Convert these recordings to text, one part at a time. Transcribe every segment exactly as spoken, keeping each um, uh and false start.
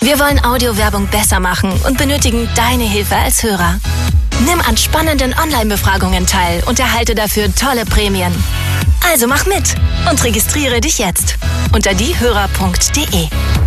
Wir wollen Audiowerbung besser machen und benötigen deine Hilfe als Hörer. Nimm an spannenden Online-Befragungen teil und erhalte dafür tolle Prämien. Also mach mit und registriere dich jetzt unter diehörer punkt de.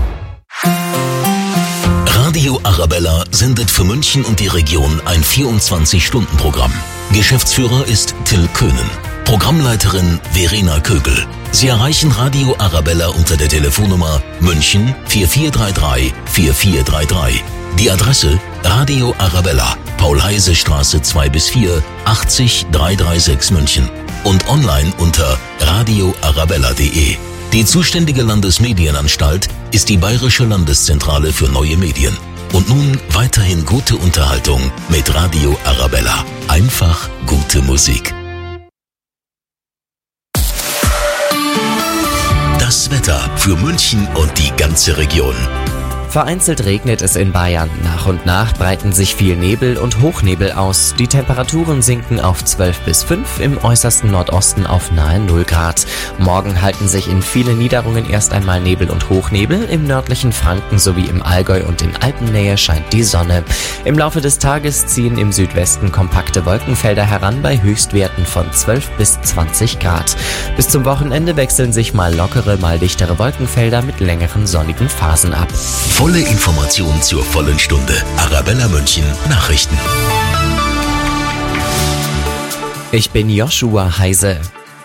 Radio Arabella sendet für München und die Region ein vierundzwanzig-Stunden-Programm. Geschäftsführer ist Till Köhnen. Programmleiterin Verena Kögel. Sie erreichen Radio Arabella unter der Telefonnummer München vier vier drei drei vier vier drei drei. Die Adresse Radio Arabella, Paul-Heise-Straße zwei bis vier, achtzig dreihundertsechsunddreißig München und online unter radio arabella punkt de. Die zuständige Landesmedienanstalt ist die Bayerische Landeszentrale für neue Medien. Und nun weiterhin gute Unterhaltung mit Radio Arabella. Einfach gute Musik. Das Wetter für München und die ganze Region. Vereinzelt regnet es in Bayern. Nach und nach breiten sich viel Nebel und Hochnebel aus. Die Temperaturen sinken auf zwölf bis fünf, im äußersten Nordosten auf nahe null Grad. Morgen halten sich in vielen Niederungen erst einmal Nebel und Hochnebel. Im nördlichen Franken sowie im Allgäu und in Alpennähe scheint die Sonne. Im Laufe des Tages ziehen im Südwesten kompakte Wolkenfelder heran bei Höchstwerten von zwölf bis zwanzig Grad. Bis zum Wochenende wechseln sich mal lockere, mal dichtere Wolkenfelder mit längeren sonnigen Phasen ab. Volle Information zur vollen Stunde. Arabella München Nachrichten. Ich bin Joshua Heise.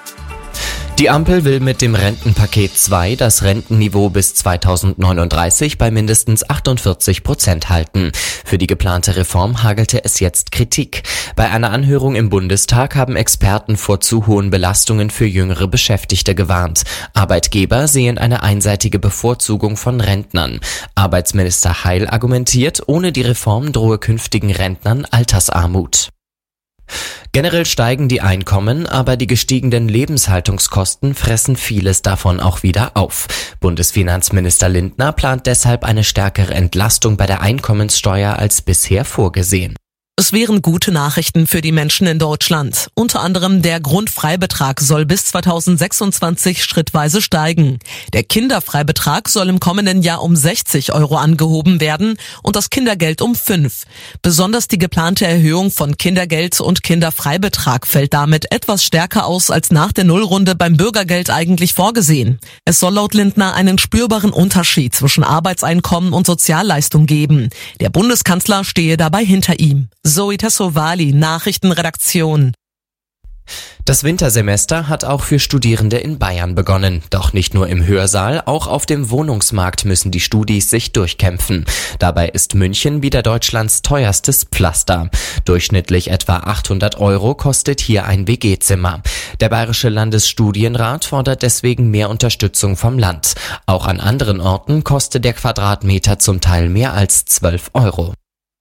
Die Ampel will mit dem Rentenpaket zwei das Rentenniveau bis zweitausendneununddreißig bei mindestens achtundvierzig Prozent halten. Für die geplante Reform hagelte es jetzt Kritik. Bei einer Anhörung im Bundestag haben Experten vor zu hohen Belastungen für jüngere Beschäftigte gewarnt. Arbeitgeber sehen eine einseitige Bevorzugung von Rentnern. Arbeitsminister Heil argumentiert, ohne die Reform drohe künftigen Rentnern Altersarmut. Generell steigen die Einkommen, aber die gestiegenen Lebenshaltungskosten fressen vieles davon auch wieder auf. Bundesfinanzminister Lindner plant deshalb eine stärkere Entlastung bei der Einkommenssteuer als bisher vorgesehen. Es wären gute Nachrichten für die Menschen in Deutschland. Unter anderem der Grundfreibetrag soll bis zweitausendsechsundzwanzig schrittweise steigen. Der Kinderfreibetrag soll im kommenden Jahr um sechzig Euro angehoben werden und das Kindergeld um fünf. Besonders die geplante Erhöhung von Kindergeld und Kinderfreibetrag fällt damit etwas stärker aus als nach der Nullrunde beim Bürgergeld eigentlich vorgesehen. Es soll laut Lindner einen spürbaren Unterschied zwischen Arbeitseinkommen und Sozialleistung geben. Der Bundeskanzler stehe dabei hinter ihm. Zoe Tassovali, Nachrichtenredaktion. Das Wintersemester hat auch für Studierende in Bayern begonnen. Doch nicht nur im Hörsaal, auch auf dem Wohnungsmarkt müssen die Studis sich durchkämpfen. Dabei ist München wieder Deutschlands teuerstes Pflaster. Durchschnittlich etwa achthundert Euro kostet hier ein W G-Zimmer. Der Bayerische Landesstudienrat fordert deswegen mehr Unterstützung vom Land. Auch an anderen Orten kostet der Quadratmeter zum Teil mehr als zwölf Euro.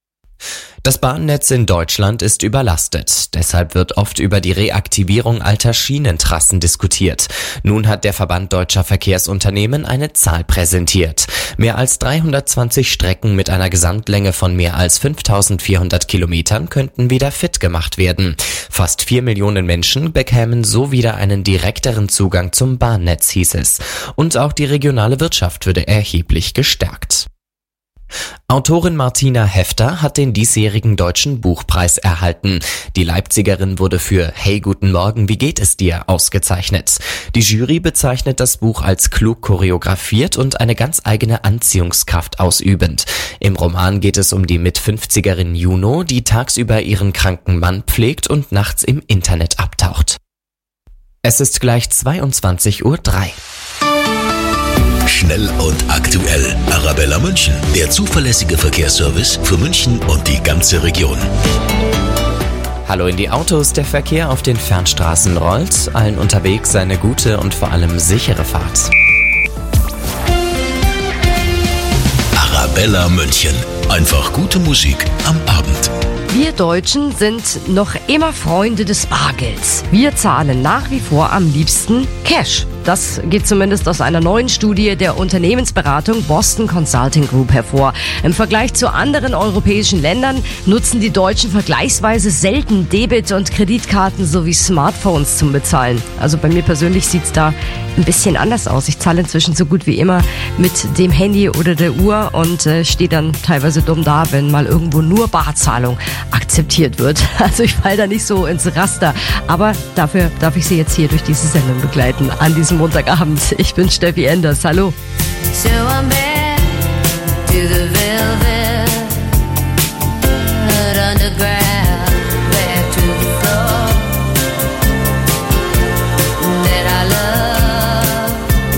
Das Bahnnetz in Deutschland ist überlastet. Deshalb wird oft über die Reaktivierung alter Schienentrassen diskutiert. Nun hat der Verband Deutscher Verkehrsunternehmen eine Zahl präsentiert. Mehr als dreihundertzwanzig Strecken mit einer Gesamtlänge von mehr als fünftausendvierhundert Kilometern könnten wieder fit gemacht werden. Fast vier Millionen Menschen bekämen so wieder einen direkteren Zugang zum Bahnnetz, hieß es. Und auch die regionale Wirtschaft würde erheblich gestärkt. Autorin Martina Hefter hat den diesjährigen Deutschen Buchpreis erhalten. Die Leipzigerin wurde für Hey, guten Morgen, wie geht es dir? ausgezeichnet. Die Jury bezeichnet das Buch als klug choreografiert und eine ganz eigene Anziehungskraft ausübend. Im Roman geht es um die Mit-fünfzigerin Juno, die tagsüber ihren kranken Mann pflegt und nachts im Internet abtaucht. Es ist gleich zweiundzwanzig Uhr drei. Schnell und aktuell. Arabella München, der zuverlässige Verkehrsservice für München und die ganze Region. Hallo in die Autos, der Verkehr auf den Fernstraßen rollt. Allen unterwegs eine gute und vor allem sichere Fahrt. Arabella München, einfach gute Musik am Abend. Wir Deutschen sind noch immer Freunde des Bargelds. Wir zahlen nach wie vor am liebsten Cash. Das geht zumindest aus einer neuen Studie der Unternehmensberatung Boston Consulting Group hervor. Im Vergleich zu anderen europäischen Ländern nutzen die Deutschen vergleichsweise selten Debit- und Kreditkarten sowie Smartphones zum Bezahlen. Also bei mir persönlich sieht's da ein bisschen anders aus. Ich zahle inzwischen so gut wie immer mit dem Handy oder der Uhr und äh, stehe dann teilweise dumm da, wenn mal irgendwo nur Barzahlung akzeptiert wird. Also ich falle da nicht so ins Raster. Aber dafür darf ich Sie jetzt hier durch diese Sendung begleiten an diesem Montagabend. Ich bin Steffi Enders. Hallo. So I'm back to the velvet underground, back to the floor that I love,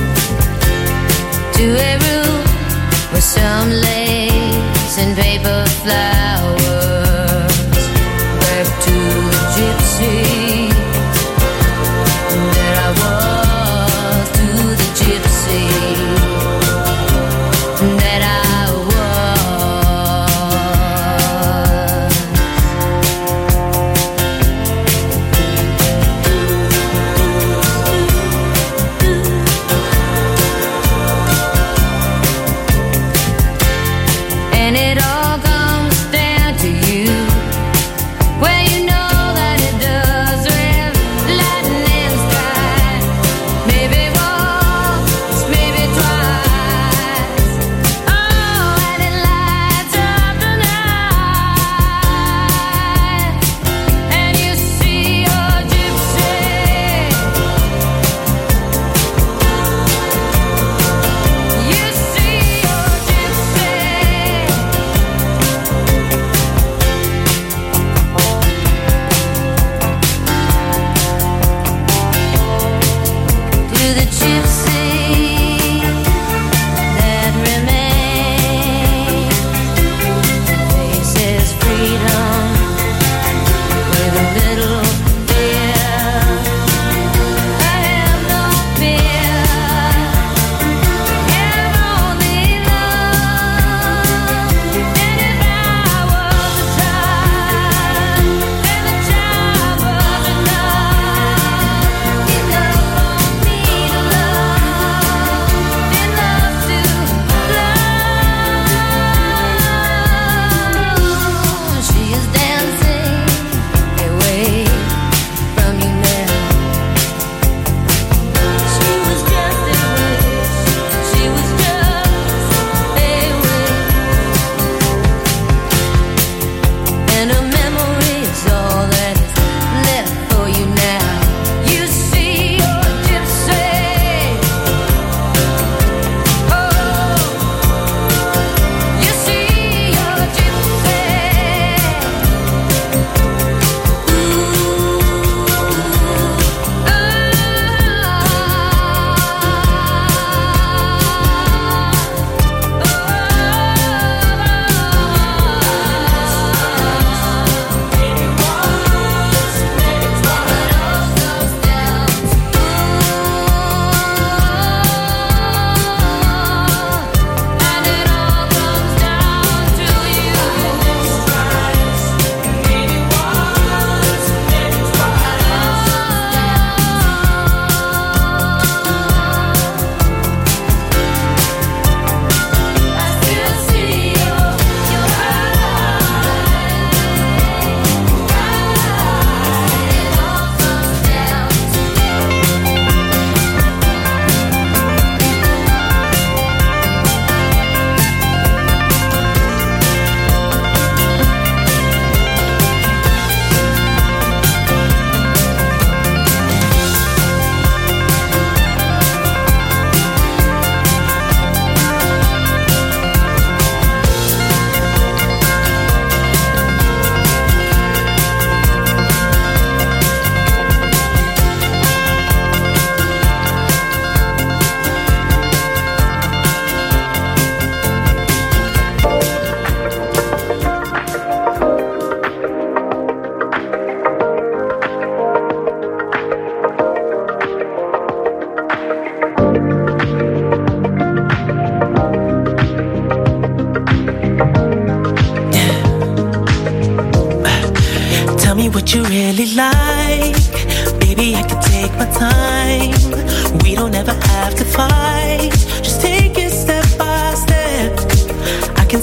to a room with some lace and paper flowers, back to the gypsy that I was, to the gypsy that I was. And it all comes down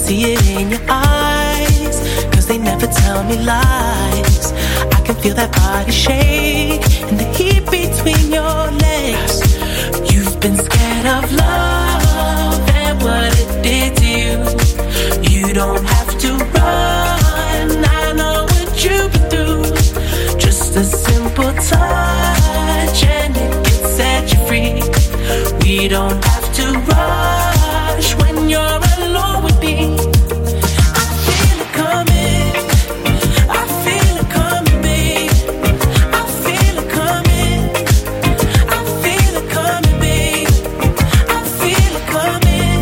see it in your eyes, cause they never tell me lies. I can feel that body shake and the heat between your legs. You've been scared of love and what it did to you. You don't have to run, I know what you've been through. Just a simple touch and it can set you free. We don't have to rush when you're alone with me. I feel it coming, I feel it coming, babe. I feel it coming, I feel it coming, babe. I feel it coming,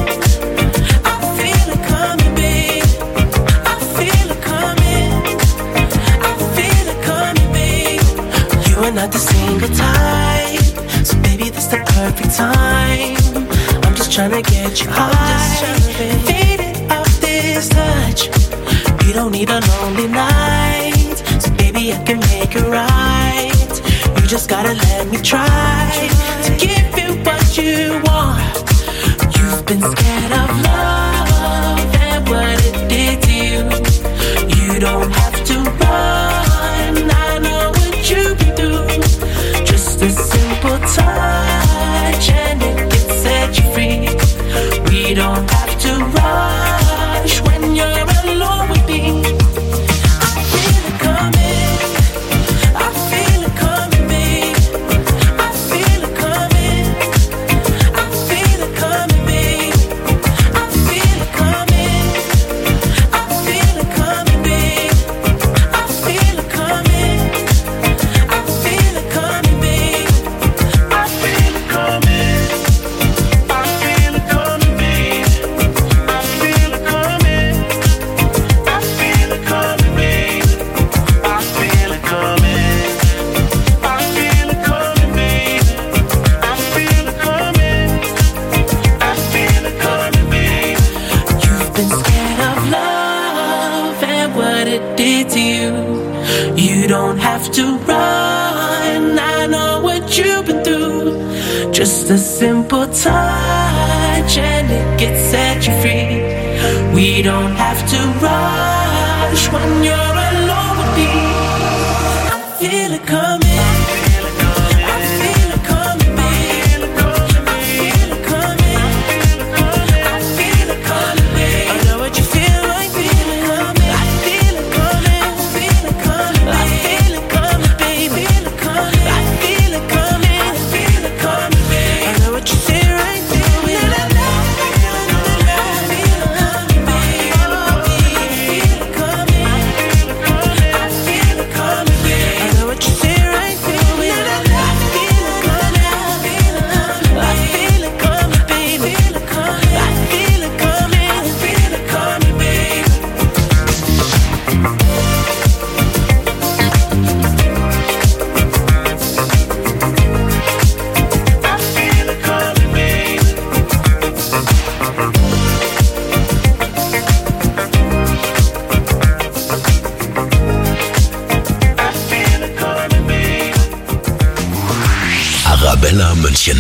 I feel it coming, babe. I feel it coming, I feel it coming, babe. You are not the single type, so baby this the perfect time. I'm just tryna get you high, faded off this touch. You don't need a lonely night, so baby I can make it right. You just gotta let me try to give you what you want. You've been scared of love and what it did to you. You don't have to run, I know what you've been through. Just a simple touch and it can set you free. We don't have to rush when you're alone with me. I feel it coming, I feel it coming, babe. I feel it coming, I feel it coming, babe. I feel it coming, I feel it coming, babe. I feel it coming, I feel it coming, babe. I feel it coming, I feel it coming, babe. I feel it coming, I feel it coming, babe. I feel it coming, I feel it coming, babe. I feel it coming, I feel it coming, babe. You've been scared of love and what it did to you. You don't have to run, I know what you've been through. Just a simple touch and it can set you free. We don't have to rush when you're alone with me. I feel it coming, I feel it coming, babe. I feel it coming, I feel it coming, babe. I know what you feel, I feel it coming. I feel it coming, I feel it coming, I feel it coming, babe. I feel it coming, I feel it coming, I feel it coming, babe. I know what you feel, I feel it. Arabella München.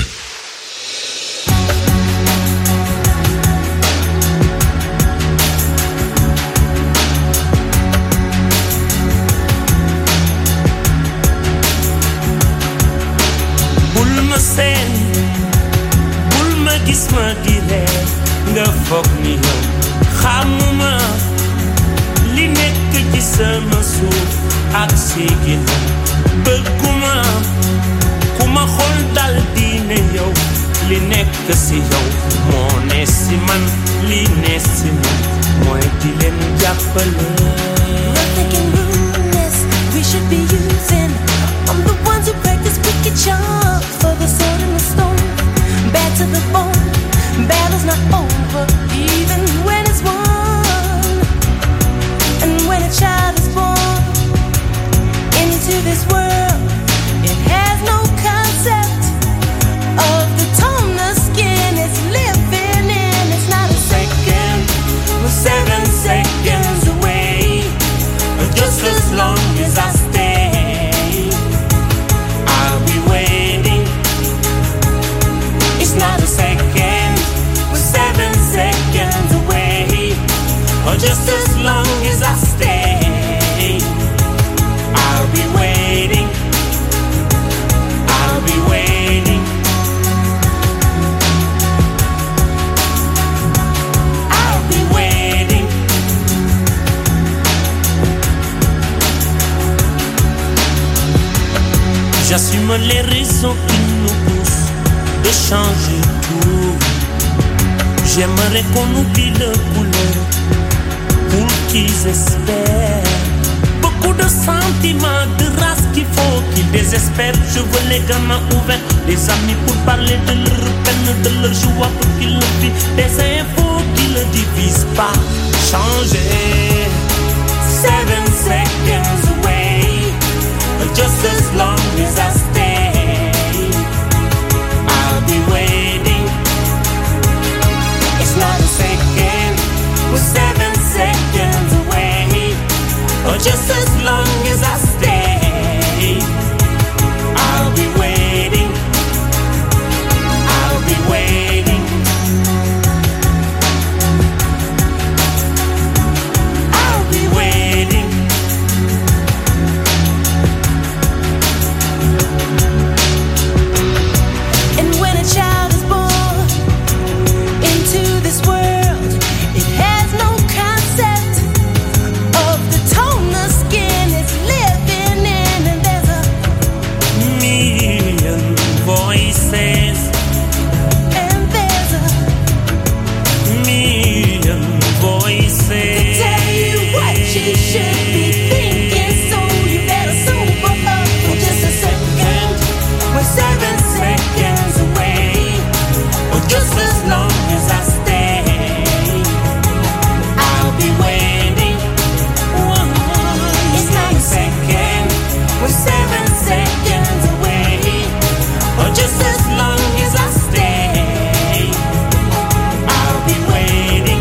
Bul ma seen, bul ma gis ma di reer, nga foog ni yow xamuma li nekk ci sama suuf ak si ginnaaw. Bëgguma ku ma xool dal di ne yow li nekk si yow moo ne si man, li ne si man mooy di leen jàppale. Nothing can ruin this, we should be using. I'm the ones who practice wicked charms for the sword and the stone. Bad to the bone, battle's not over, even when it's won. And when a child is born into this world, it has no concept of the tone the skin is living in. It's not a second, We're seven seconds away, just as long as I stay, I'll be waiting. It's not a second, we're seven Donne-moi les raisons qui nous poussent de changer tout. J'aimerais qu'on oublie le couleur pour qu'ils espèrent. Beaucoup de sentiments, de race qu'il faut qu'ils désespèrent. Je veux les gamins ouverts, des amis pour parler de leur peine, de leur joie pour qu'ils le vivent. Des infos qui ne divisent pas. Changer. Seven seconds away, just as long as I stay, I'll be waiting. It's not a second, we're seven seconds away, or just as long as I stay, I'll be waiting. I'll be waiting. I'll be waiting. And when a child is born into this world, it has no concept of the tone the skin is living in. And there's a million voices, and there's a million voices. to tell you what you should be thinking. So you better sober up for just a second. We're seven seconds away, or just as long as I stay, I'll be waiting. It's not a second, we're seven seconds away, or just as long as I stay, I'll be waiting.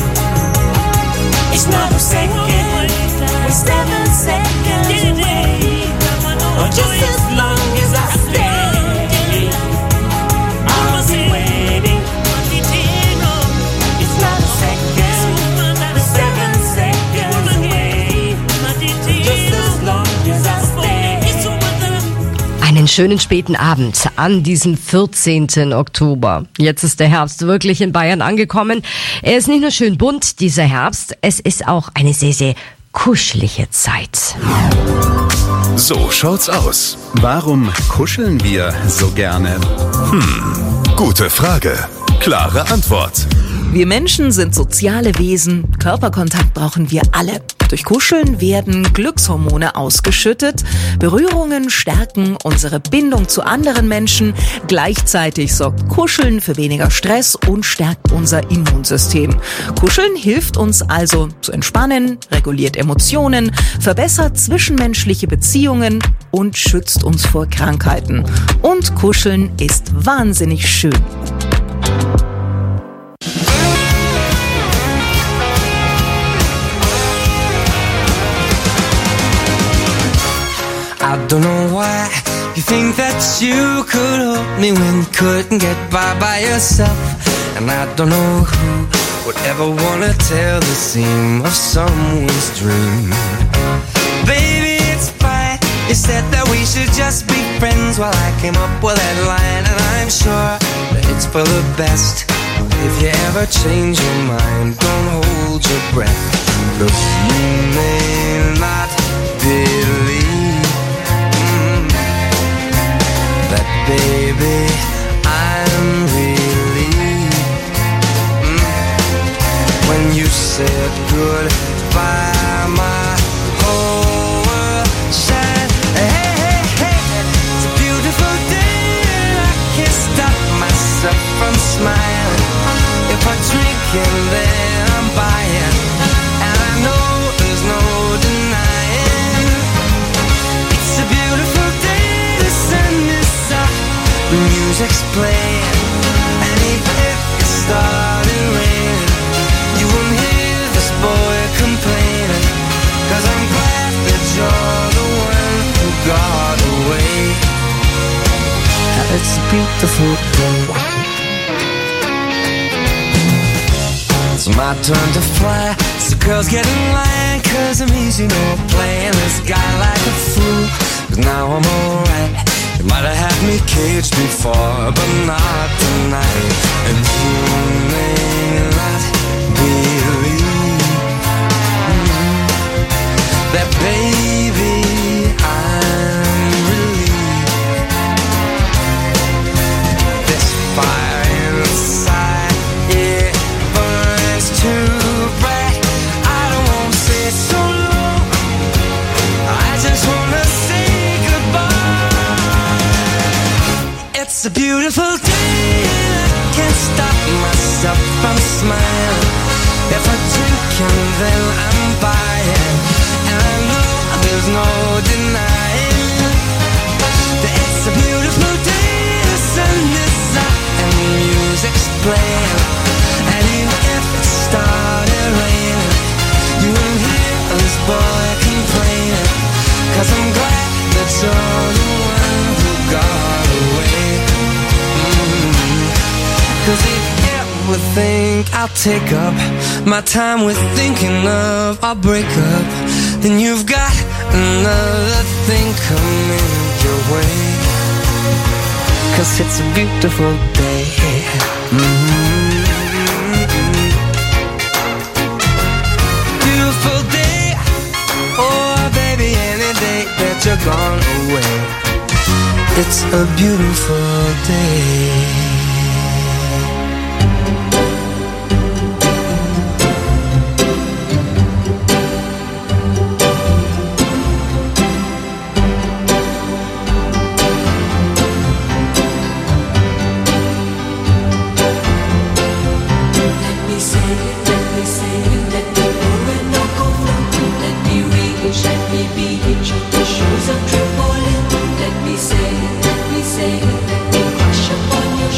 It's not a second, we're seven seconds away, or just as long as I stay, I'll be waiting. It's not a second, we're seven seconds away, just as long as I stay. Einen schönen späten Abend an diesem vierzehnten Oktober. Jetzt ist der Herbst wirklich in Bayern angekommen. Er ist nicht nur schön bunt, dieser Herbst, es ist auch eine sehr, sehr kuschelige Zeit. So schaut's aus. Warum kuscheln wir so gerne? Hm, gute Frage. Klare Antwort. Wir Menschen sind soziale Wesen. Körperkontakt brauchen wir alle. Durch Kuscheln werden Glückshormone ausgeschüttet. Berührungen stärken unsere Bindung zu anderen Menschen. Gleichzeitig sorgt Kuscheln für weniger Stress und stärkt unser Immunsystem. Kuscheln hilft uns also zu entspannen, reguliert Emotionen, verbessert zwischenmenschliche Beziehungen und schützt uns vor Krankheiten. Und Kuscheln ist wahnsinnig schön. I don't know why you think that you could help me when you couldn't get by by yourself. And I don't know who would ever wanna tell the seam of someone's dream. Baby, it's fine. You said that we should just be friends while I came up with that line. And I'm sure that it's for the best. If you ever change your mind, don't hold your breath. 'Cause you may not believe that, baby, I'm relieved mm. when you said goodbye, my whole world shined. Hey, hey, hey, it's a beautiful day and I can't stop myself from smiling. If I drink and then I'm buying, and I know there's no denying. It's a beautiful day, the sun is up, the music's playing, and even if it started raining, you won't hear this boy complaining. 'Cause I'm glad that you're the one who got away. It's a beautiful day. It's my turn to fly, so girls get in line, 'cause I'm easy, no playing this guy like a fool. 'Cause now I'm alright. You might have had me caged before, but not tonight. And you may not believe mm, that, baby, I'm relieved a beautiful day and I can't stop myself from smiling. If I drink and then I'm buying, and I know there's no denying that it's a beautiful day. The sun is up and the music's playing, and even if it started raining, you won't hear this boy complaining, 'cause I'm glad that you're the one who got away. Mm-hmm. 'Cause if you ever think I'll take up my time with thinking of our breakup, then you've got another thing coming your way. 'Cause it's a beautiful day. Mm-hmm. Beautiful day. Oh baby, any day that you're gone away, it's a beautiful day. Let me say, let me say, let me crush upon your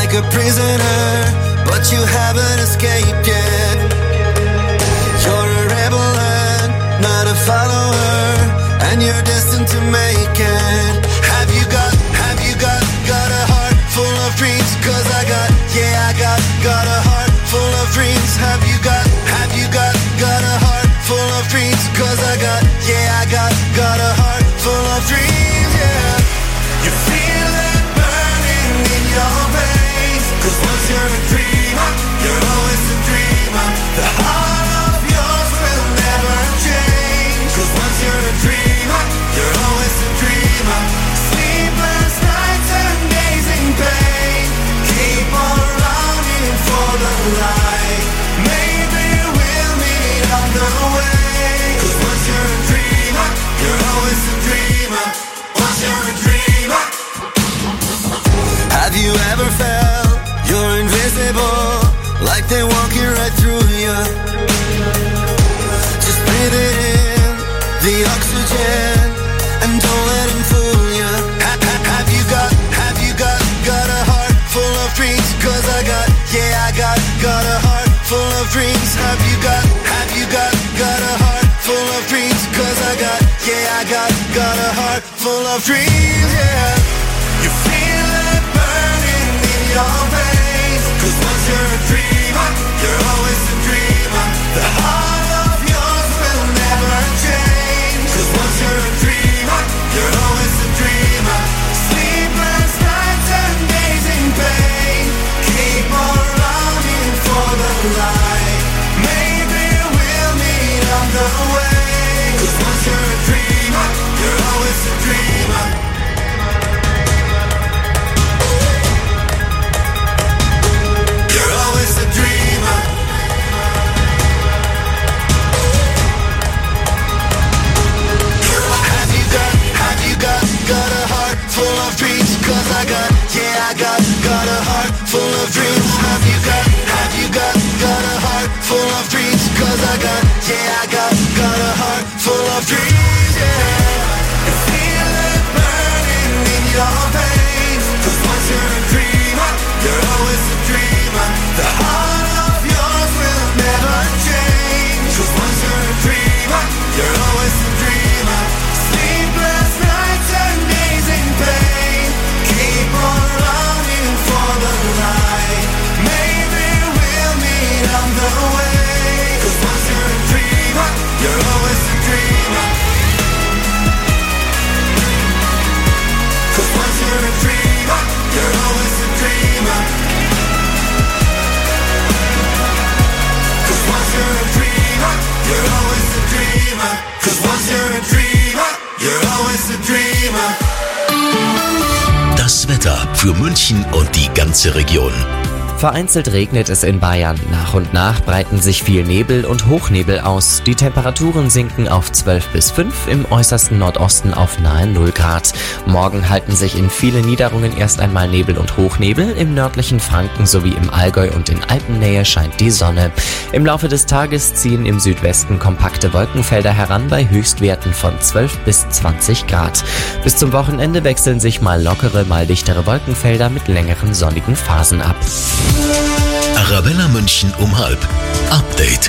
like a prisoner, but you haven't escaped yet. You're a rebel and not a follower, and you're destined to make it. Have you got, have you got, got a heart full of dreams? Cause I got, yeah I got, got a heart full of dreams. Have you got, have you got, got a heart full of dreams? Cause I got, yeah I got, got a heart full of dreams, yeah. You feel it burning in your veins. Cause once you're a dreamer, you're always a dreamer. The heart of yours will never change. Cause once you're a dreamer, you're always a dreamer. Sleepless nights and days in pain. Keep on running for the light. Maybe we'll meet on the way. Cause once you're a dreamer, you're always a dreamer. Once you're a dreamer. Have you ever felt you're invisible? Like they're walking right through you. Just breathe it in, the oxygen, and don't let them fool you. Ha, ha, have you got, have you got, got a heart full of dreams? Cause I got, yeah I got, got a heart full of dreams. Have you got, have you got, got a heart full of dreams? Cause I got, yeah I got, got a heart full of dreams, yeah. You feel it burning in your veins. Cause once you're a dreamer, you're always a dreamer. The heart of yours will never change. Cause once you're a dreamer, you're always a dreamer. Sleepless nights and days in pain. Keep on running for the light. Maybe we'll meet on the way. Cause once you're a dreamer, you're always a dreamer. You're always a dreamer. Have you got, have you got, got a heart full of dreams? Cause I got, yeah I got, got a heart full of dreams. Have you got, have you got, got a heart full of dreams? Cause I got, yeah I got, got a heart full of dreams, yeah. You feel it burning in your veins. Cause once you're a dreamer, you're always a dreamer. The heart of yours will never change. Cause once you're a dreamer, you're always a dreamer. Sleepless nights and days in pain. Keep on running for the light. Maybe we'll meet on the way. Cause once you're a dreamer, you're always a dreamer. Cause once you're a dreamer, you're always a dreamer. Cause once you're a dreamer, you're always a dreamer. Cause once you're a dreamer, you're always a dreamer. Das Wetter für München und die ganze Region. Vereinzelt regnet es in Bayern. Nach und nach breiten sich viel Nebel und Hochnebel aus. Die Temperaturen sinken auf zwölf bis fünf, im äußersten Nordosten auf nahe null Grad. Morgen halten sich in vielen Niederungen erst einmal Nebel und Hochnebel. Im nördlichen Franken sowie im Allgäu und in Alpennähe scheint die Sonne. Im Laufe des Tages ziehen im Südwesten kompakte Wolkenfelder heran bei Höchstwerten von zwölf bis zwanzig Grad. Bis zum Wochenende wechseln sich mal lockere, mal dichtere Wolkenfelder mit längeren sonnigen Phasen ab. Arabella München um halb. Update.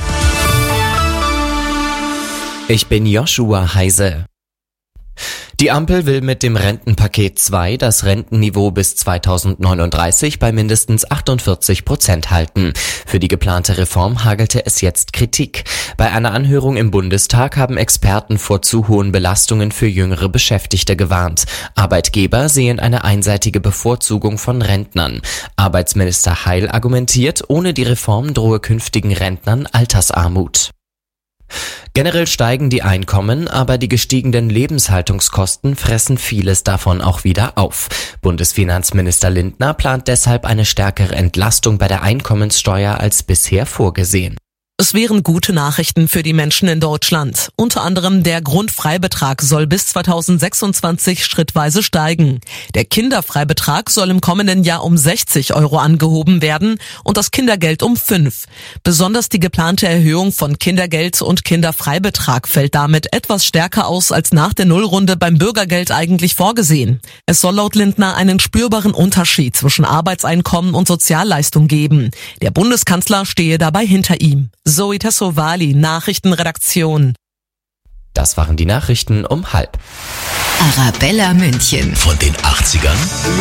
Ich bin Joshua Heise. Die Ampel will mit dem Rentenpaket zwei das Rentenniveau bis zweitausendneununddreißig bei mindestens achtundvierzig Prozent halten. Für die geplante Reform hagelte es jetzt Kritik. Bei einer Anhörung im Bundestag haben Experten vor zu hohen Belastungen für jüngere Beschäftigte gewarnt. Arbeitgeber sehen eine einseitige Bevorzugung von Rentnern. Arbeitsminister Heil argumentiert, ohne die Reform drohe künftigen Rentnern Altersarmut. Generell steigen die Einkommen, aber die gestiegenen Lebenshaltungskosten fressen vieles davon auch wieder auf. Bundesfinanzminister Lindner plant deshalb eine stärkere Entlastung bei der Einkommenssteuer als bisher vorgesehen. Es wären gute Nachrichten für die Menschen in Deutschland. Unter anderem der Grundfreibetrag soll bis zweitausendsechsundzwanzig schrittweise steigen. Der Kinderfreibetrag soll im kommenden Jahr um sechzig Euro angehoben werden und das Kindergeld um fünf. Besonders die geplante Erhöhung von Kindergeld und Kinderfreibetrag fällt damit etwas stärker aus als nach der Nullrunde beim Bürgergeld eigentlich vorgesehen. Es soll laut Lindner einen spürbaren Unterschied zwischen Arbeitseinkommen und Sozialleistung geben. Der Bundeskanzler stehe dabei hinter ihm. Zoe Tassovali, Nachrichtenredaktion. Das waren die Nachrichten um halb. Arabella München. Von den achtzigern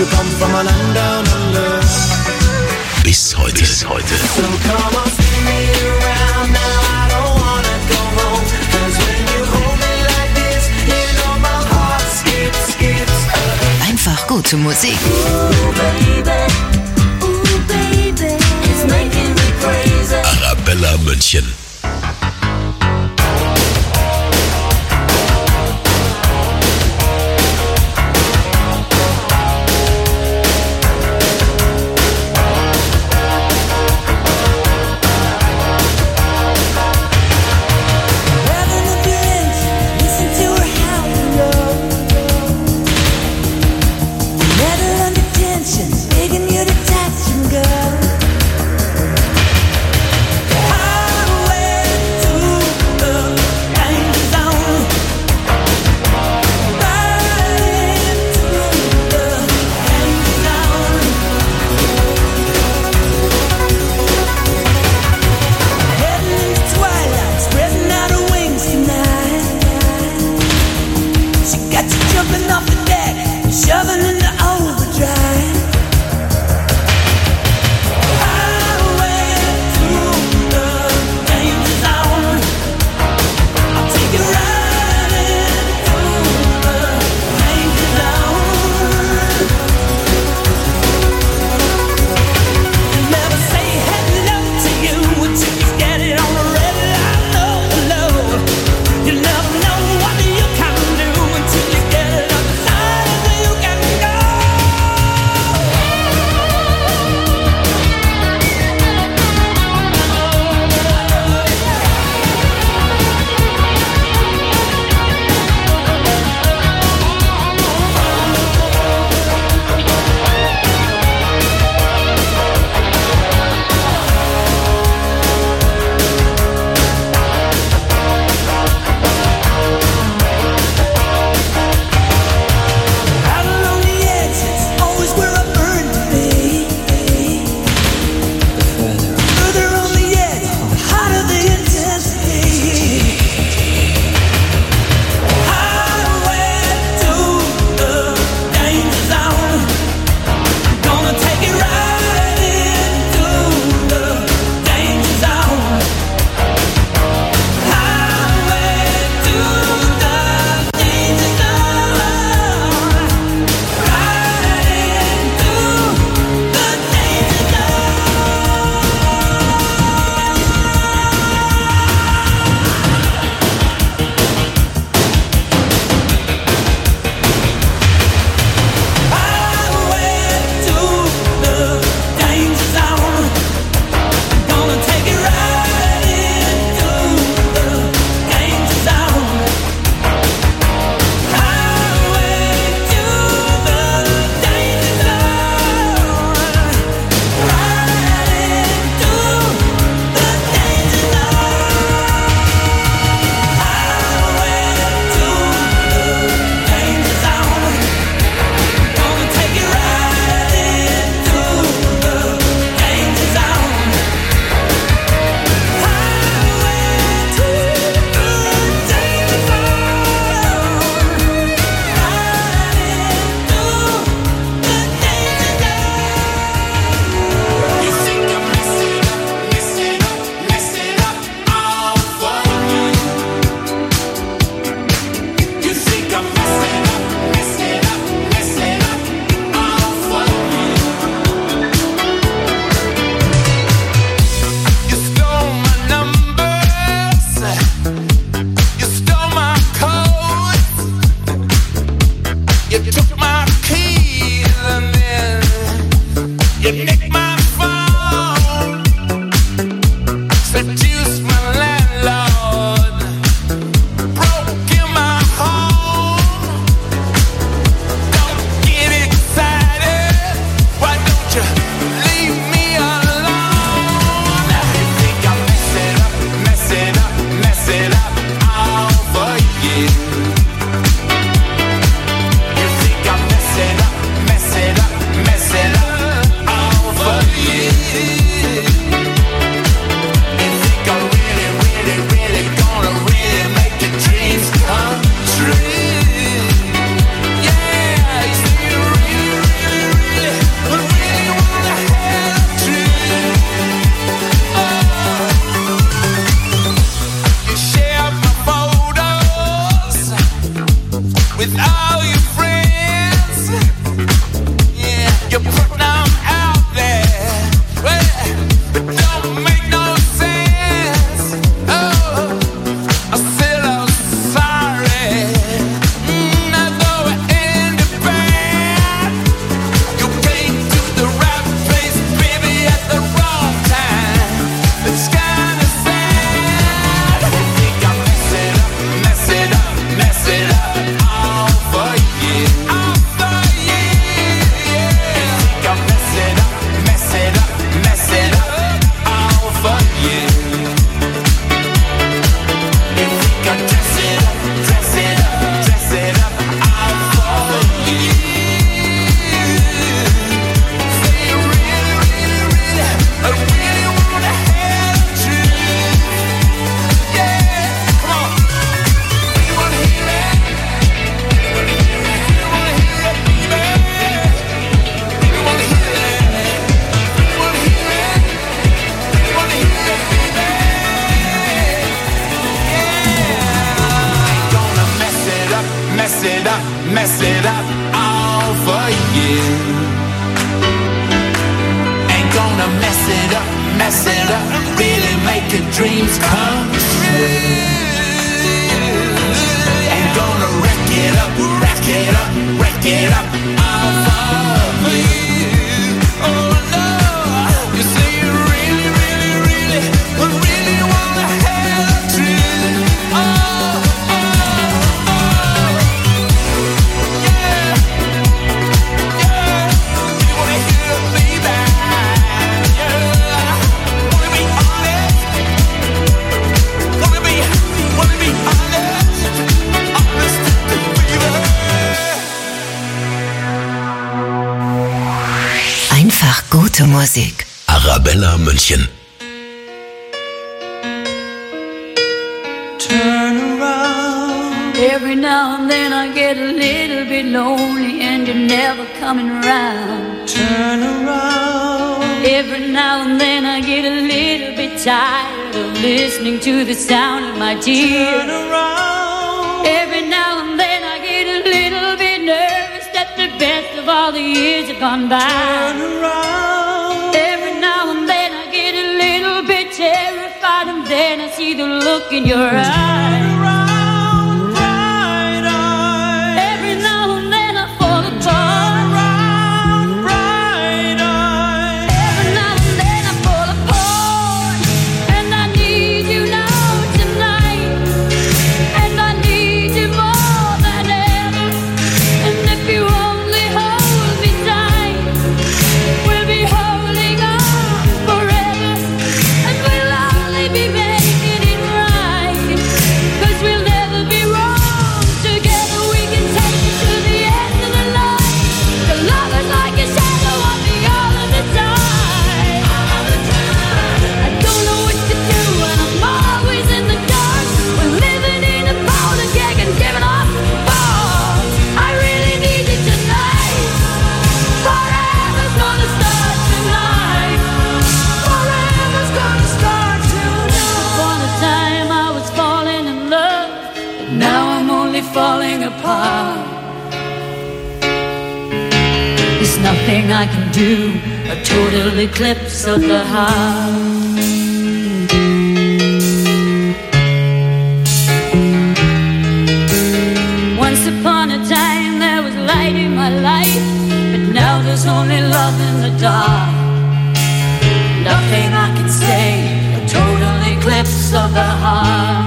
bis heute. Bis heute. Einfach gute Musik. Arabella München. Highway mess it up, mess it up all for you. Ain't gonna mess it up, mess it up, really make your dreams come true. Ain't gonna wreck it up, wreck it up, wreck it up all for you. Oh no, you say you really, really, really, really wanna have a dream. Oh, oh, oh, yeah, yeah. You wanna hear me back, yeah. Wanna be honest, wanna be, wanna be honest, honest to the Einfach gute Musik. Arabella München. Turn around. Every now and then I get a little bit lonely and you're never coming around. Turn around. Every now and then I get a little bit tired of listening to the sound of my tears. Turn around. Every now and then I get a little bit nervous that the best of all the years have gone by. Turn around. Every now and then I get a little bit terrified and then I see the look in your eyes. Every now and then I fall apart. Every now and then I fall apart. And I need you now tonight. And I need you more than ever. And if you only hold me tight, we'll be holding on forever. And we'll only be making it right. 'Cause we'll never be wrong. Together we can take it to the end of the line. The love is like a shadow on me all of the time. I don't know what to do and I'm always in the dark. We're living in a powder keg and giving off balls. I really need you tonight. Forever's gonna start tonight. Forever's gonna start tonight. For the time I was falling in love, but now I'm only falling apart. There's nothing I can do, a total eclipse of the heart. Once upon a time there was light in my life, but now there's only love in the dark. Nothing I can say, a total eclipse of the heart.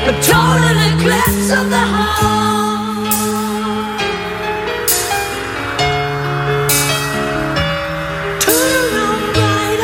a total eclipse of the heart. Turn on bright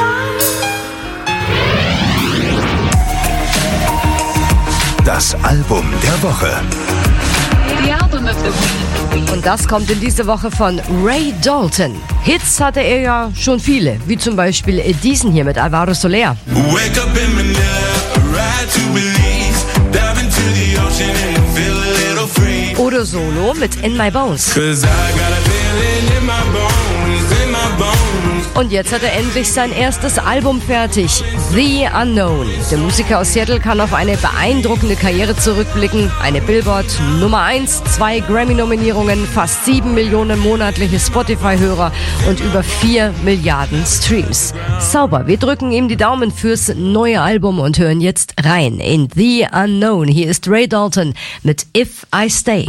eyes. Das Album der Woche. The Album of the Week. Und das kommt in dieser Woche von Ray Dalton. Hits hatte er ja schon viele, wie zum Beispiel diesen hier mit Alvaro Soler. Wake up in Manila, ride to Belize, dive into the ocean and feel a little free. Oder Solo mit In My Bones. Cause I got a feeling in my bones, in my bones. Und jetzt hat er endlich sein erstes Album fertig, The Unknown. Der Musiker aus Seattle kann auf eine beeindruckende Karriere zurückblicken. Eine Billboard Nummer eins, zwei Grammy-Nominierungen, fast sieben Millionen monatliche Spotify-Hörer und über vier Milliarden Streams. Sauber, wir drücken ihm die Daumen fürs neue Album und hören jetzt rein in The Unknown. Hier ist Ray Dalton mit If I Stay.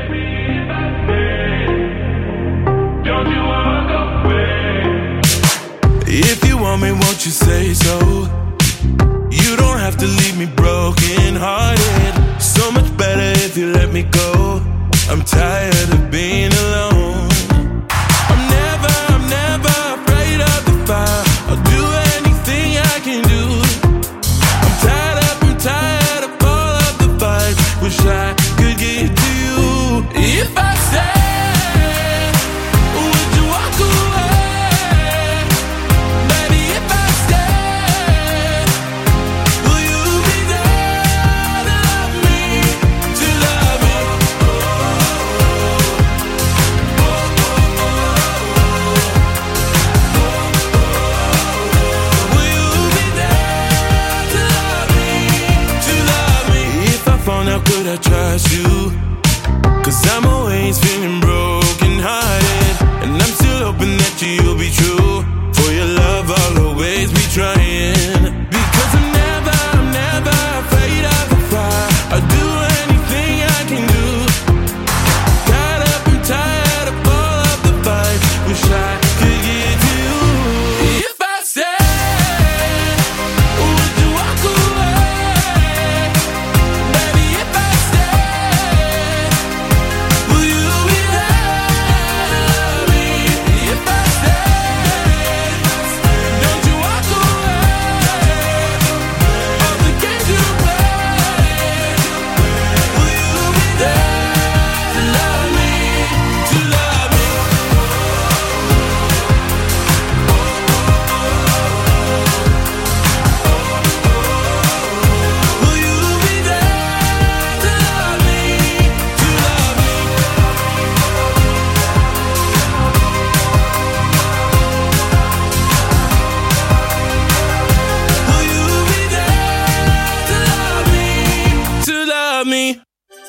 If you want me, won't you say so? You don't have to leave me broken hearted. So much better if you let me go. I'm tired of being alone. I'm never, I'm never afraid of the fire. I'll do anything I can do. I'm tired up, I'm tired of all of the fights. Wish I could get to you. If I say could I trust you? Cause I'm always feeling broken hearted, and I'm still hoping that you'll be true. For your love I'll always be trying. Because I'm never, I'm never afraid of the fire. I'll do anything I can do. Tired up, I'm tired of all of the fight. Wish I could get to you. If I say, would you walk away? Baby, if I stay, will you be there for me? If I stay, don't you walk away. All the games you play, will you be there to love me, to love me? Will you be there to love me, to love me? Will you be there to love me, to love me?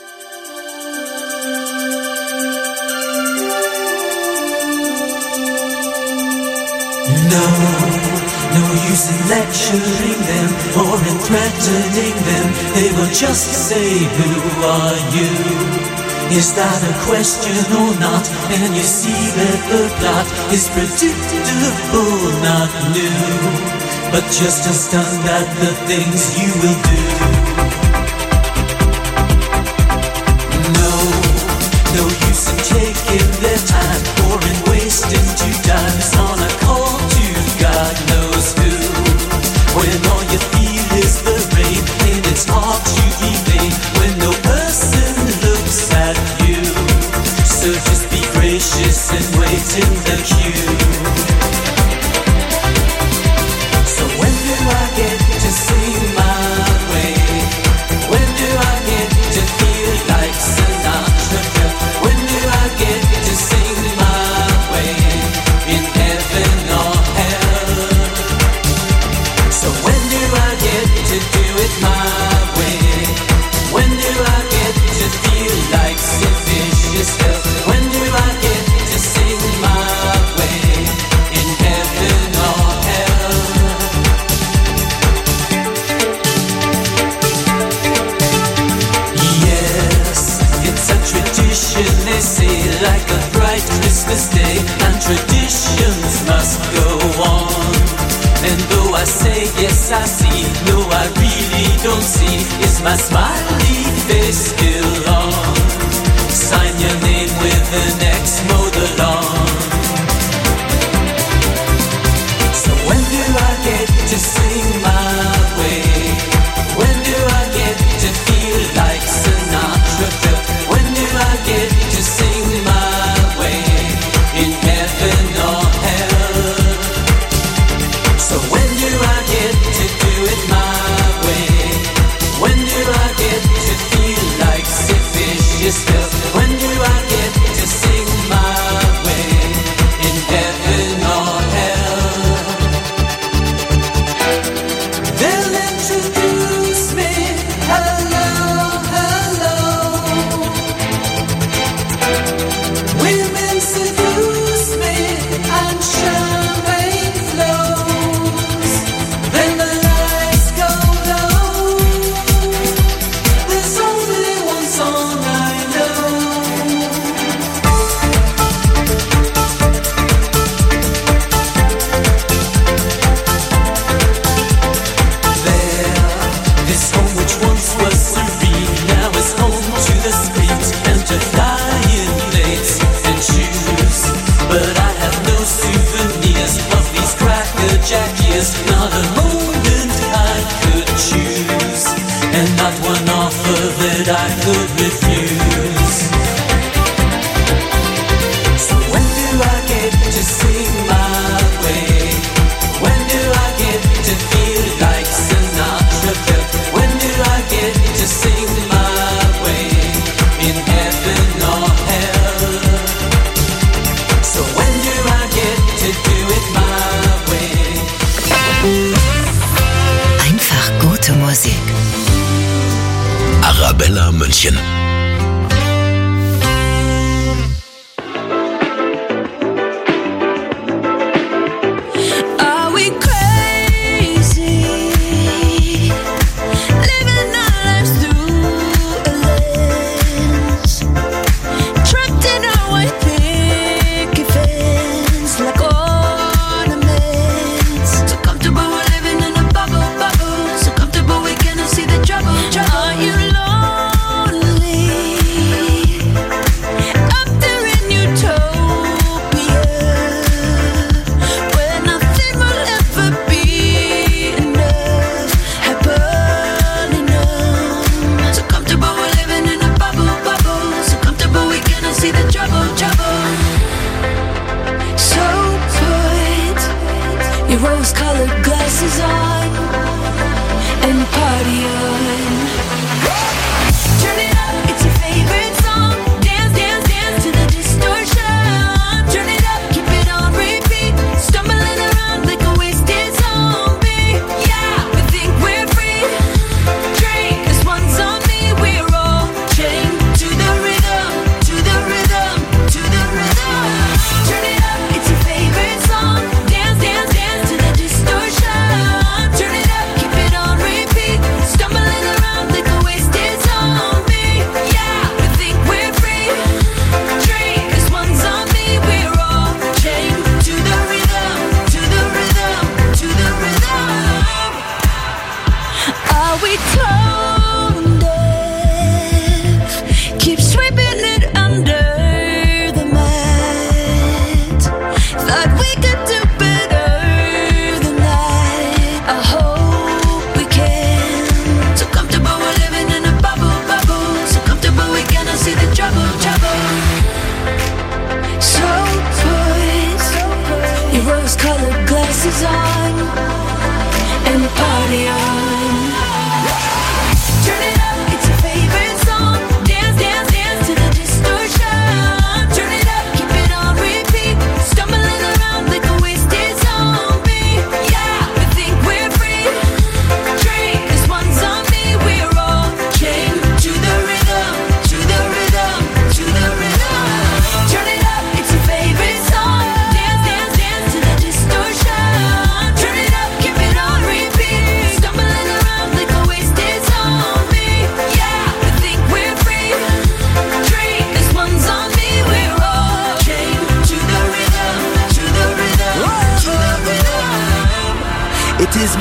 No, no use in lecturing them or in threatening them. They will just say, who are you? Is that a question or not? And you see that the plot is predictable, not new, but just as stunned at the things you will do. No, no use in taking their time or in wasting two times on a call to God knows who. When all you feel is the rain and it's hard to evade when no person looks at you. So just be gracious and wait in the queue. So when do I get to sing my way? When do I get to feel like Sinatra? When do I get to sing my way in heaven or hell? So when do I get to do it my way? When do I get to feel like Sid Vicious hell? When do I get to sing my way in heaven or hell? Yes, it's a tradition, they say, like a bright Christmas day, and traditions must go on. And though I say yes, I see, no, I really don't see is my smiley face still on. Sign your name with an X, mow the lawn. So when do I get to sing my way? When do I get to feel like Sinatra felt? When do I get to sing my way? In heaven or hell? So when do I get to do it my way? When do I get to feel like Sid Vicious felt? When do I get to sing my way? In heaven or hell? They'll introduce me, hello, hello. Women seduce me and champagne flows. Then the lights go low. There's only one song I know. There, this home which once was serene now is home to the street and to flying plates and shoes. But I have no souvenirs of these cracker jack years, not a moment I could choose, and not one offer that I could refuse. So when do I get to sing my way? When do I get to feel like Sinatra felt? When do I get to sing my way? In heaven or hell? So when do I get to do it my way? Einfach gute Musik. Arabella München. Are we crazy? Living our lives through a lens, trapped in our white picket fence like ornaments. So comfortable we're living in a bubble, bubble. So comfortable we cannot see the trouble, trouble. Are you lonely?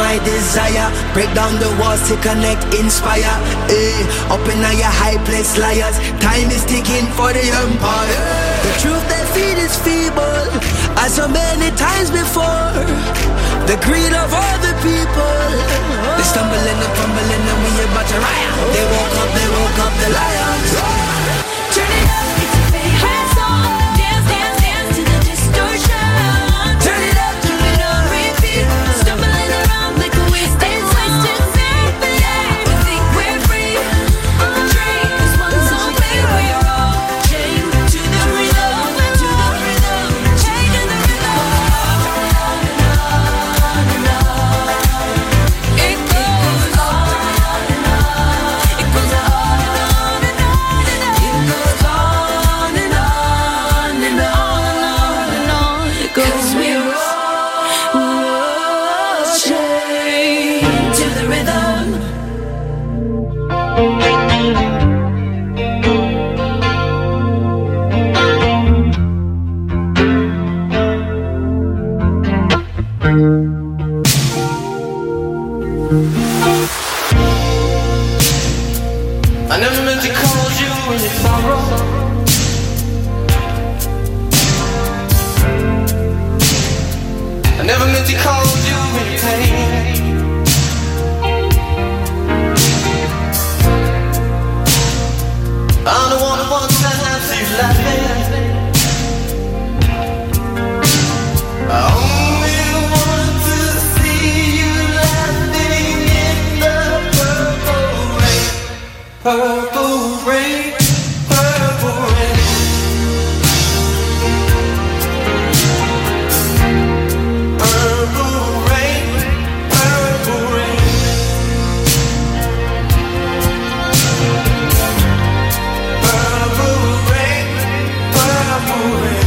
my desire. Break down the walls to connect, inspire. Eh, up in your high place, liars. Time is ticking for the empire. The truth they feed is feeble, as so many times before. The greed of all the people. They stumbling and fumbling and we about to riot. They woke up, they woke up the lions. Turn it up, it's a favorite song. Dance, dance, dance to the distortion. Turn it up, turn it up, repeat. Stumbling around like a wasted wasted thing. We think we're free. Drink this one song, where we're all chained to the rhythm, to the rhythm, chained to the rhythm. On and on and on. It goes on and on. It goes on and on and on and on. It goes on and on and on and on. It goes. 'Cause we're all, we're all chained to the rhythm. I never meant to call you when you sorrow. I never meant to call you when you pain. I'm the one who wants to have you laughing. I only want to see you laughing in the purple rain. Purple rain, purple rain. Purple rain, purple rain. Purple rain, purple rain.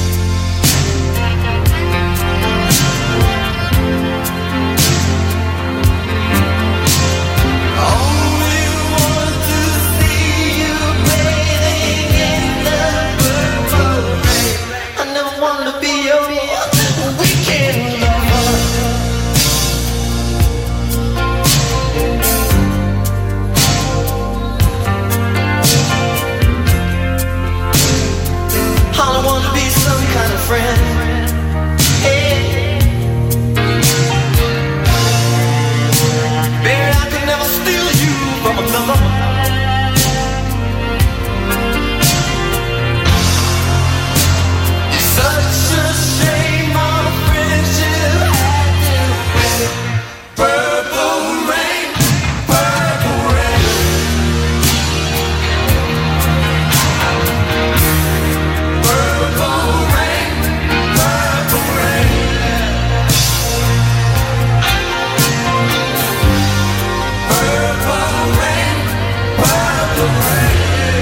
Only want to see you bathing in the purple rain. I never wanted to be your weekend lover. I don't want to be some kind of friend. Hey. Baby, I could never steal you from another. It's such a shame our friendship had to end. Purple rain, purple rain. Purple rain, purple rain. Purple rain, purple rain.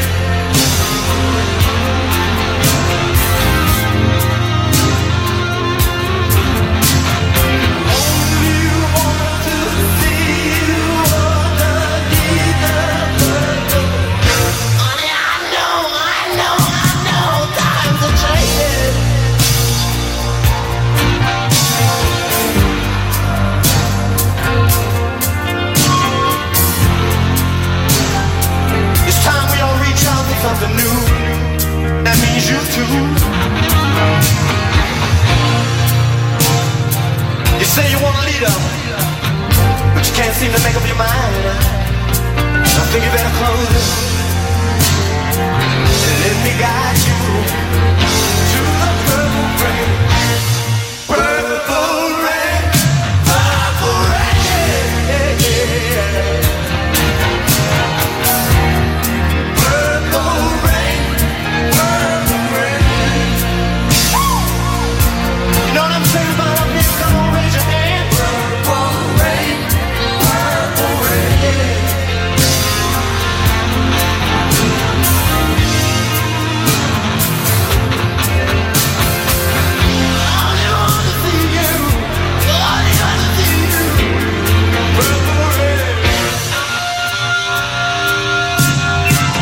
Only want to see you underneath the purple. Honey, I know, I know, I know, times are changing. It's time we all reach out for something new. That means you too. You say you want a leader, but you can't seem to make up your mind. I think you better close it and let me guide you to the purple rain. Purple rain, purple rain. Purple rain, purple rain. You know what I'm saying about up here? Come on, raise your hand. Purple rain, purple rain.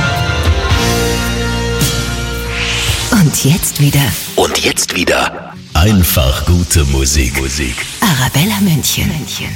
Und jetzt wieder. Und jetzt wieder Einfach gute Musik. Musik. Arabella München. München.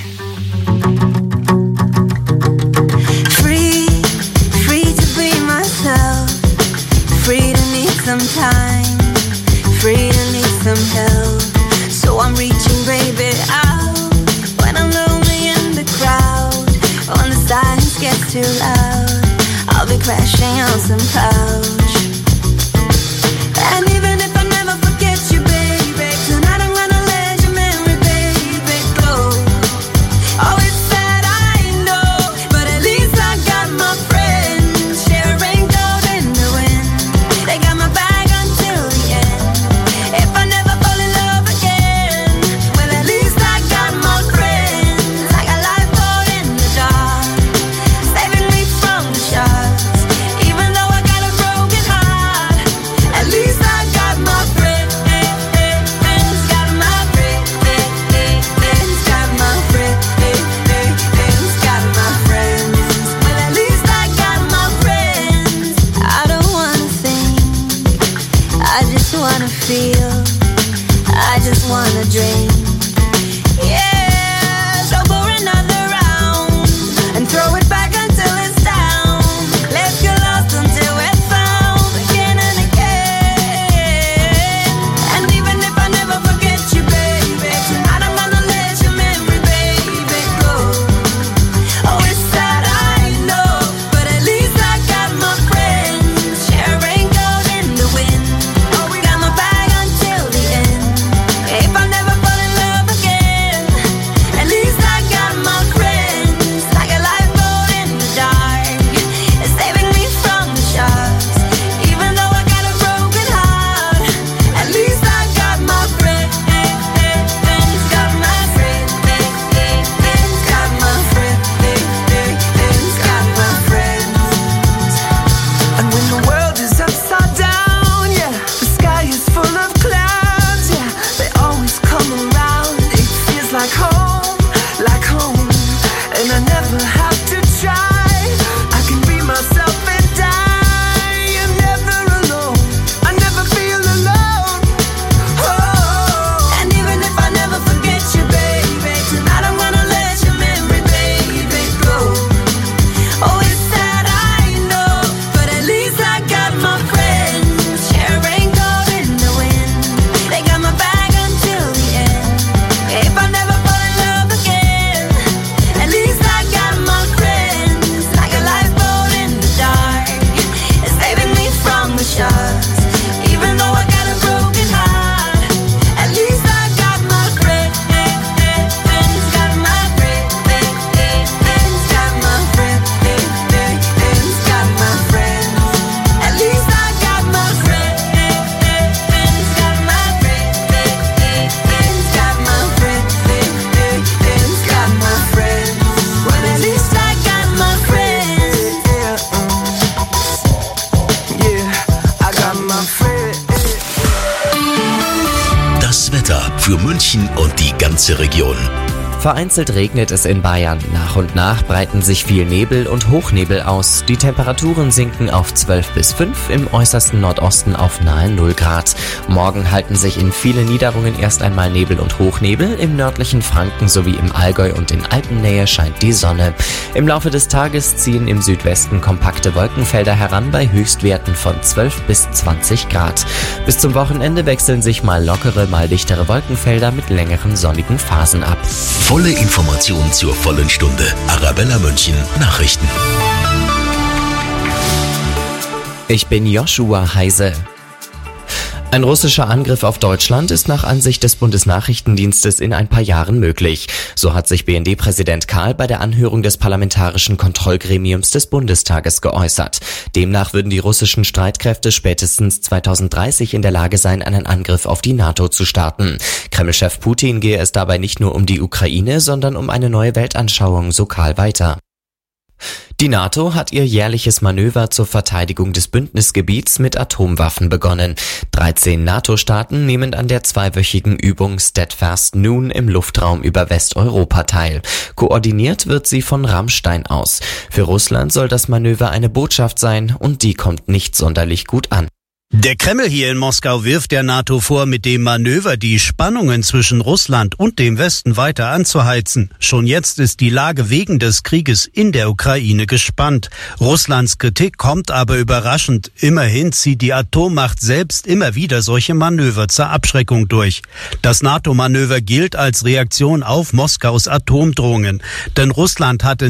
Free, free to be myself. Free to need some time. Free to need some help. So I'm reaching, baby, out when I'm lonely in the crowd. When the silence gets too loud, I'll be crashing on some couch. And even if I never forget you, baby, tonight I'm gonna let your memory, baby, go. Oh, it's sad, I know, but at least I got my friends sharing gold in the wind. They got my back until the end. If I never fall in love again, well, at least I got my friends. Like a lifeboat in the dark, saving me from the sharks. Even though I got a broken heart, at least I got my friends. Got my friends. Got my friends. Got my friends. Well, at least I got my friends. I don't wanna think, I just wanna feel, I just wanna drink. Yeah, so pour another round and throw it back until it's down. Let's get lost until we're found again and again. And even if I never forget you, baby, tonight I'm gonna let your memory, baby, go. Oh, it's sad, I know, but at least I got my friends sharing gold in the wind. Oh, we got my back until the end. If I never fall in love again, at least I got my friends. Like a lifeboat in the dark, it's saving me from the sharks. Even though I got a broken heart, at least I got my friends. Got my friends. Got my friends. Got my friends. And when the world is upside down, yeah, the sky is full of clouds, yeah, they always come around. It feels like home, like home, and I never have to try. I can be myself and die. I'm never alone. I never feel alone. Oh, and even if I never forget you, baby, tonight I'm gonna let your memory, baby, go. Oh, it's sad, I know, but at least I got my friends sharing gold in the wind. They got my back until the end. If I never fall in love again, at least I got my friends. Like a lifeboat in the dark, it's saving me from the sharks. Even though I got a broken heart, at least I got my friends. Got my friends. Got my friends. Got my friends. At least I got my friends. Got my friends. Got my friends. Got my friends. Well, at least I got my friends. Yeah, I got my friends. Das Wetter für München und die ganze Region. Vereinzelt regnet es in Bayern. Nach und nach breiten sich viel Nebel und Hochnebel aus. Die Temperaturen sinken auf zwölf bis fünf, im äußersten Nordosten auf nahe null Grad. Morgen halten sich in vielen Niederungen erst einmal Nebel und Hochnebel. Im nördlichen Franken sowie im Allgäu und in Alpennähe scheint die Sonne. Im Laufe des Tages ziehen im Südwesten kompakte Wolkenfelder heran bei Höchstwerten von zwölf bis zwanzig Grad. Bis zum Wochenende wechseln sich mal lockere, mal dichtere Wolkenfelder mit längeren sonnigen Phasen ab. Volle Information zur vollen Stunde. Arabella München Nachrichten. Ich bin Joshua Heise. Ein russischer Angriff auf Deutschland ist nach Ansicht des Bundesnachrichtendienstes in ein paar Jahren möglich. So hat sich B N D-Präsident Kahl bei der Anhörung des Parlamentarischen Kontrollgremiums des Bundestages geäußert. Demnach würden die russischen Streitkräfte spätestens zweitausenddreißig in der Lage sein, einen Angriff auf die NATO zu starten. Kreml-Chef Putin gehe es dabei nicht nur um die Ukraine, sondern um eine neue Weltanschauung, so Kahl weiter. Die NATO hat ihr jährliches Manöver zur Verteidigung des Bündnisgebiets mit Atomwaffen begonnen. dreizehn NATO-Staaten nehmen an der zweiwöchigen Übung Steadfast Noon im Luftraum über Westeuropa teil. Koordiniert wird sie von Rammstein aus. Für Russland soll das Manöver eine Botschaft sein und die kommt nicht sonderlich gut an. Der Kreml hier in Moskau wirft der NATO vor, mit dem Manöver die Spannungen zwischen Russland und dem Westen weiter anzuheizen. Schon jetzt ist die Lage wegen des Krieges in der Ukraine gespannt. Russlands Kritik kommt aber überraschend. Immerhin zieht die Atommacht selbst immer wieder solche Manöver zur Abschreckung durch. Das NATO-Manöver gilt als Reaktion auf Moskaus Atomdrohungen. Denn Russland hatte